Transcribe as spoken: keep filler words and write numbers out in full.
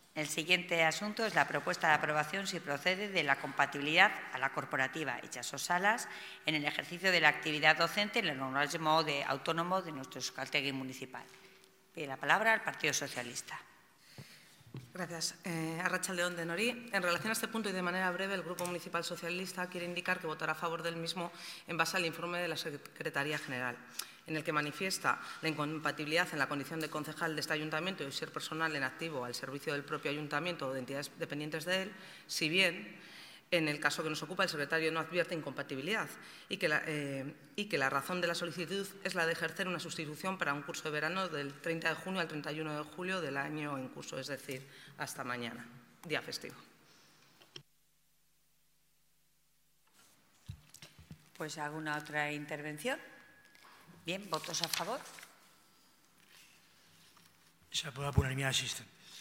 El siguiente asunto es la propuesta de aprobación, si procede, de la compatibilidad a la corporativa Itxaso Salas en el ejercicio de la actividad docente en el organismo de autónomo de nuestro Euskaltegi municipal. Pide la palabra al Partido Socialista. Gracias. Eh, Arratsaldeon denori. En relación a este punto y de manera breve, el Grupo Municipal Socialista quiere indicar que votará a favor del mismo en base al informe de la Secretaría General, en el que manifiesta la incompatibilidad en la condición de concejal de este ayuntamiento y ser personal en activo al servicio del propio ayuntamiento o de entidades dependientes de él, si bien, en el caso que nos ocupa, el secretario no advierte incompatibilidad y que, la, eh, y que la razón de la solicitud es la de ejercer una sustitución para un curso de verano del treinta de junio al treinta y uno de julio del año en curso, es decir, hasta mañana, día festivo. Pues ¿alguna otra intervención? Bien, ¿votos a favor? Se aprueba por unanimidad, existen.